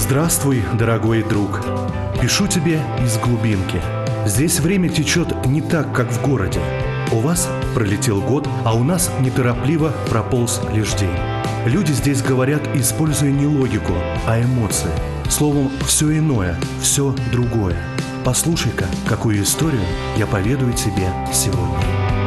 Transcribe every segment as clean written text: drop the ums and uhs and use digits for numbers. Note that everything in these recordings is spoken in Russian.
Здравствуй, дорогой друг. Пишу тебе из глубинки. Здесь время течет не так, как в городе. У вас пролетел год, а у нас неторопливо прополз лишь день. Люди здесь говорят, используя не логику, а эмоции. Словом, все иное, все другое. Послушай-ка, какую историю я поведаю тебе сегодня.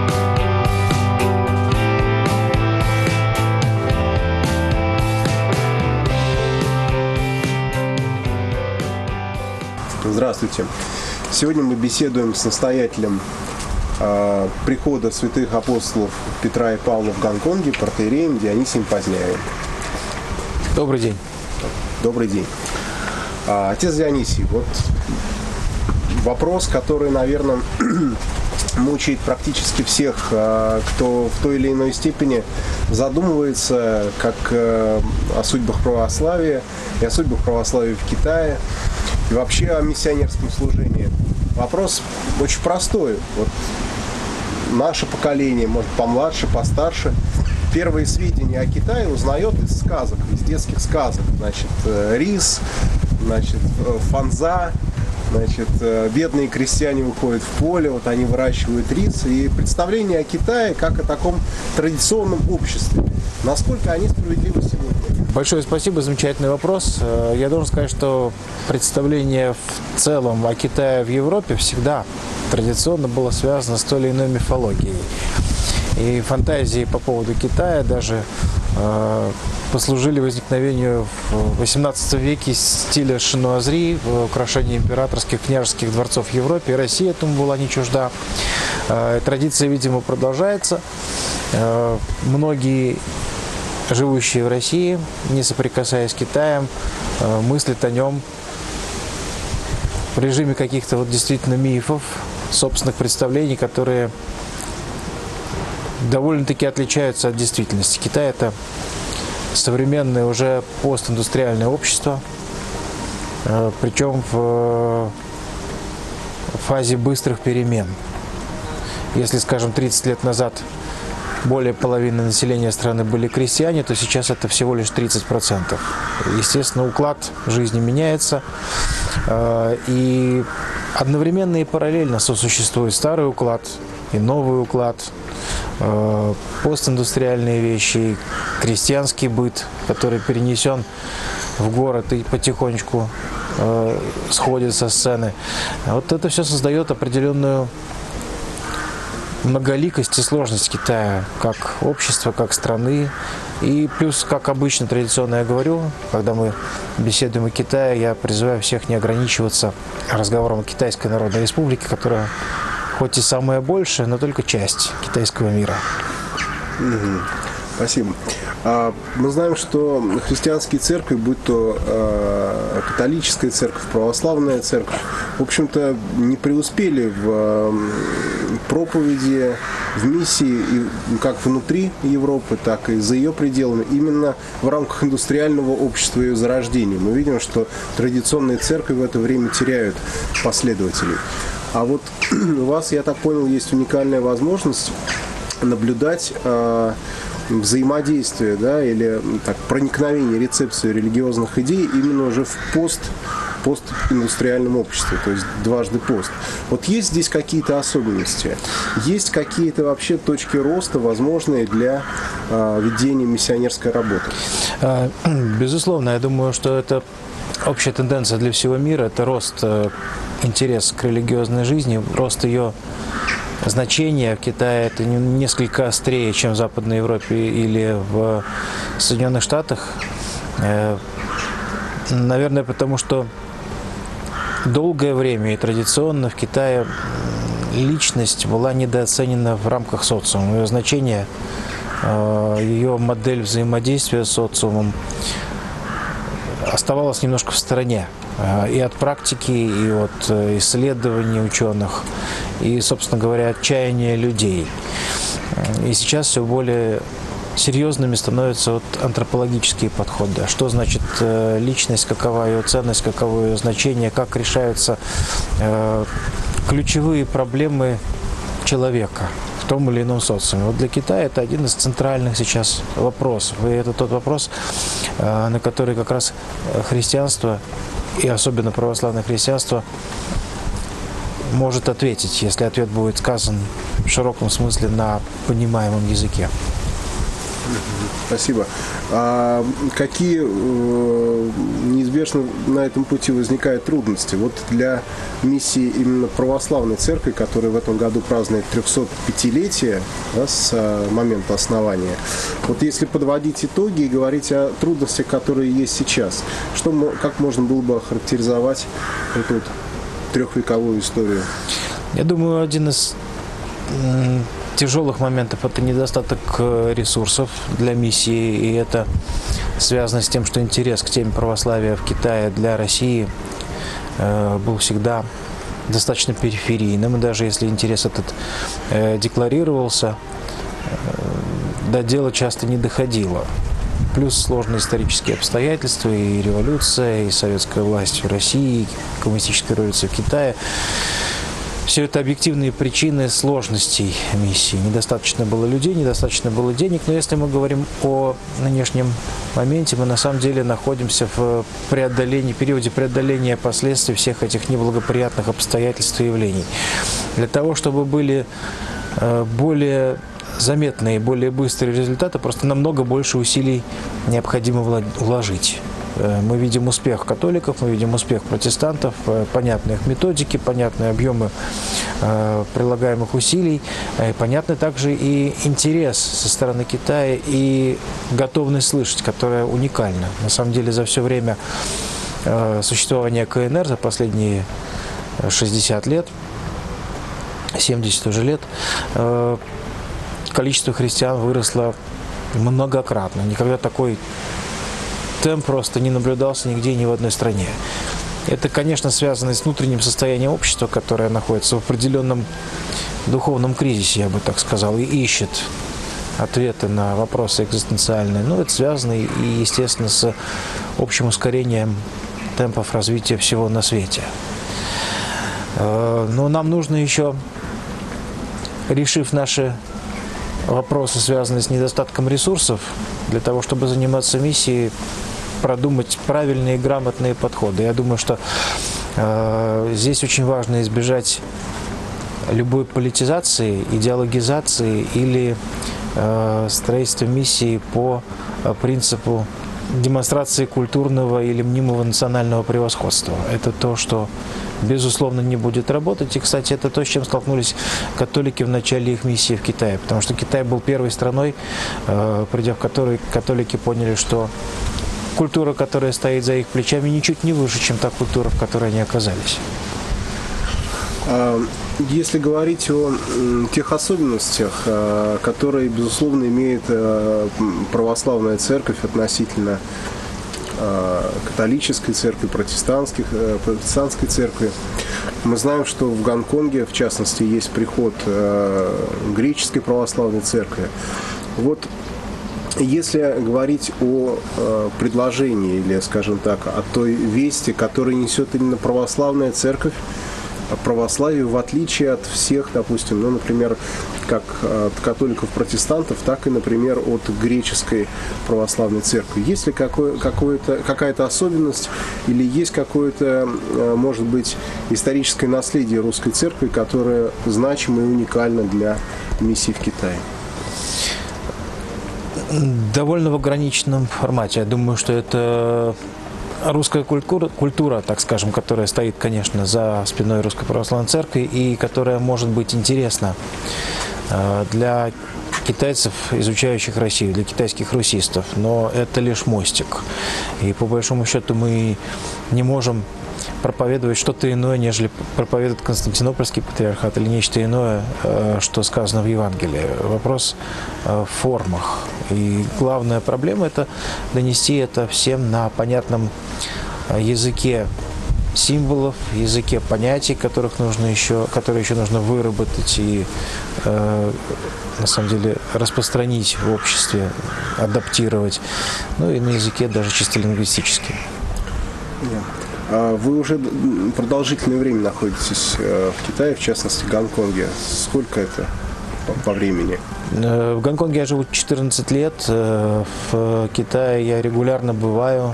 Здравствуйте. Сегодня мы беседуем с настоятелем прихода святых апостолов Петра и Павла в Гонконге, протоиереем Дионисием Поздняевым. Добрый день. Добрый день. Отец Дионисий, вот вопрос, который, наверное, мучает практически всех, кто в той или иной степени задумывается как о судьбах православия и о судьбах православия в Китае, и вообще о миссионерском служении. Вопрос очень простой. Вот наше поколение, может, помладше, постарше, первые сведения о Китае узнает из сказок, из детских сказок. Значит, рис, значит, фанза, значит, бедные крестьяне выходят в поле, вот они выращивают рис. И представление о Китае как о таком традиционном обществе. Насколько они справедливы сегодня? Большое спасибо, замечательный вопрос. Я должен сказать, что представление в целом о Китае в Европе всегда традиционно было связано с той или иной мифологией. И фантазии по поводу Китая даже послужили возникновению в XVIII веке стиля шинуазри, украшения императорских, княжеских дворцов в Европе. И Россия этому была не чужда. Традиция, видимо, продолжается. Многие живущие в России, не соприкасаясь с Китаем, мыслят о нем в режиме каких-то вот действительно мифов, собственных представлений, которые довольно-таки отличаются от действительности. Китай – это современное уже постиндустриальное общество, причем в фазе быстрых перемен. Если, скажем, 30 лет назад более половины населения страны были крестьяне, то сейчас это всего лишь 30%. Естественно, уклад жизни меняется, и одновременно и параллельно сосуществует старый уклад и новый уклад, постиндустриальные вещи, крестьянский быт, который перенесен в город и потихонечку сходит со сцены. Вот это все создает определенную многоликость и сложность Китая как общества, как страны. И плюс, как обычно, традиционно я говорю, когда мы беседуем о Китае, я призываю всех не ограничиваться разговором о Китайской Народной Республике, которая хоть и самая большая, но только часть китайского мира. Спасибо. Мы знаем, что христианские церкви, будь то католическая церковь, православная церковь, в общем-то, не преуспели в проповеди, в миссии, как внутри Европы, так и за ее пределами, именно в рамках индустриального общества и зарождения. Мы видим, что традиционные церкви в это время теряют последователей. А вот у вас, я так понял, есть уникальная возможность наблюдать взаимодействие, да, или так, проникновение, рецепцию религиозных идей именно уже в постиндустриальном обществе, то есть дважды пост. Вот есть здесь какие-то особенности? Есть какие-то вообще точки роста, возможные для ведения миссионерской работы? Безусловно, я думаю, что это общая тенденция для всего мира, это рост интереса к религиозной жизни, рост ее значение в Китае это несколько острее, чем в Западной Европе или в Соединенных Штатах. Наверное, потому что долгое время и традиционно в Китае личность была недооценена в рамках социума. Ее значение, ее модель взаимодействия с социумом оставалась немножко в стороне. И от практики, и от исследований ученых, и, собственно говоря, отчаяния людей. И сейчас все более серьезными становятся вот антропологические подходы. Что значит личность, какова ее ценность, каково ее значение, как решаются ключевые проблемы человека в том или ином социуме. Вот для Китая это один из центральных сейчас вопросов. И это тот вопрос, на который как раз христианство, и особенно православное христианство, может ответить, если ответ будет сказан в широком смысле на понимаемом языке. Спасибо. А какие неизбежно на этом пути возникают трудности? Вот для миссии именно православной церкви, которая в этом году празднует 305-летие, да, с момента основания. Вот если подводить итоги и говорить о трудностях, которые есть сейчас, как можно было бы охарактеризовать эту вот трехвековую историю? Я думаю, один из тяжелых моментов – это недостаток ресурсов для миссии, и это связано с тем, что интерес к теме православия в Китае для России был всегда достаточно периферийным, и даже если интерес этот декларировался, до дела часто не доходило. Плюс сложные исторические обстоятельства, и революция, и советская власть в России, и коммунистическая революция в Китае. Все это объективные причины сложностей миссии. Недостаточно было людей, недостаточно было денег. Но если мы говорим о нынешнем моменте, мы на самом деле находимся в периоде преодоления последствий всех этих неблагоприятных обстоятельств и явлений. Для того, чтобы были более заметные, более быстрые результаты, просто намного больше усилий необходимо вложить. Мы видим успех католиков, мы видим успех протестантов, понятные их методики, понятные объемы прилагаемых усилий, понятны также и интерес со стороны Китая и готовность слышать, которая уникальна. На самом деле за все время существования КНР, за последние 60 лет, 70 уже лет, количество христиан выросло многократно. Никогда такой темп просто не наблюдался нигде, ни в одной стране. Это, конечно, связано с внутренним состоянием общества, которое находится в определенном духовном кризисе, я бы так сказал, и ищет ответы на вопросы экзистенциальные. Но это связано и, естественно, с общим ускорением темпов развития всего на свете. Но нам нужно еще, решив наши вопросы, связанные с недостатком ресурсов, для того, чтобы заниматься миссией, продумать правильные и грамотные подходы. Я думаю, что здесь очень важно избежать любой политизации, идеологизации или строительства миссии по принципу демонстрации культурного или мнимого национального превосходства. Это то, что, безусловно, не будет работать. И, кстати, это то, с чем столкнулись католики в начале их миссии в Китае. Потому что Китай был первой страной, придя в которой католики поняли, что культура, которая стоит за их плечами, ничуть не выше, чем та культура, в которой они оказались. Если говорить о тех особенностях, которые, безусловно, имеет православная церковь относительно католической церкви, протестантской церкви, мы знаем, что в Гонконге, в частности, есть приход греческой православной церкви. Вот если говорить о предложении или, скажем так, о той вести, которую несет именно православная церковь, православию, в отличие от всех, допустим, ну, например, как от католиков-протестантов, так и, например, от греческой православной церкви. Есть ли какая-то особенность или есть какое-то, может быть, историческое наследие русской церкви, которое значимо и уникально для миссии в Китае? Довольно в ограниченном формате. Я думаю, что это русская культура, так скажем, которая стоит, конечно, за спиной Русской Православной Церкви и которая может быть интересна для китайцев, изучающих Россию, для китайских русистов. Но это лишь мостик. И по большому счету мы не можем проповедовать что-то иное, нежели проповедует Константинопольский патриархат или нечто иное, что сказано в Евангелии. Вопрос в формах. И главная проблема – это донести это всем на понятном языке символов, языке понятий, которые еще нужно выработать и на самом деле распространить в обществе, адаптировать, ну и на языке даже чисто лингвистически. Вы уже продолжительное время находитесь в Китае, в частности в Гонконге. Сколько это по времени? В Гонконге я живу 14 лет, в Китае я регулярно бываю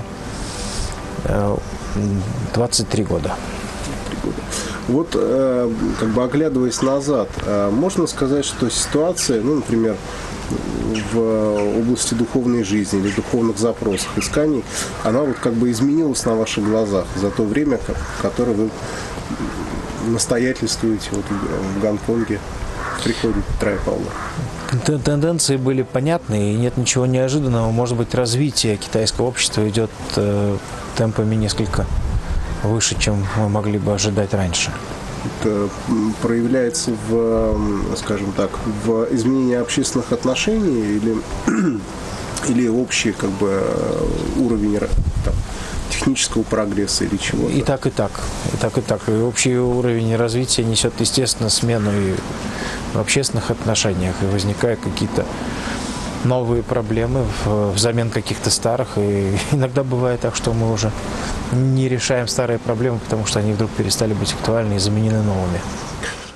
23 года. Вот, как бы оглядываясь назад, можно сказать, что ситуация, ну, например, в области духовной жизни или духовных запросов, исканий, она вот как бы изменилась на ваших глазах за то время, которое вы настоятельствуете вот в Гонконге в приходе Петра и Павла? Тенденции были понятны, и нет ничего неожиданного. Может быть, развитие китайского общества идет темпами несколько выше, чем мы могли бы ожидать раньше. Это проявляется скажем так, в изменении общественных отношений или общий как бы уровень там, технического прогресса или чего-то? И так, и так. И так, и так. И общий уровень развития несет, естественно, смену и в общественных отношениях, и возникают какие-то новые проблемы взамен каких-то старых. И иногда бывает так, что мы уже не решаем старые проблемы, потому что они вдруг перестали быть актуальны и заменены новыми.